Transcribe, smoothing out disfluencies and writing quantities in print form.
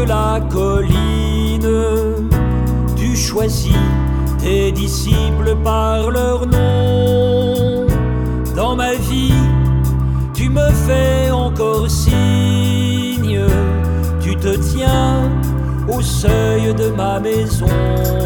de la colline. Tu choisis tes disciples par leur nom. Dans ma vie, tu me fais encore signe. Tu te tiens au seuil de ma maison.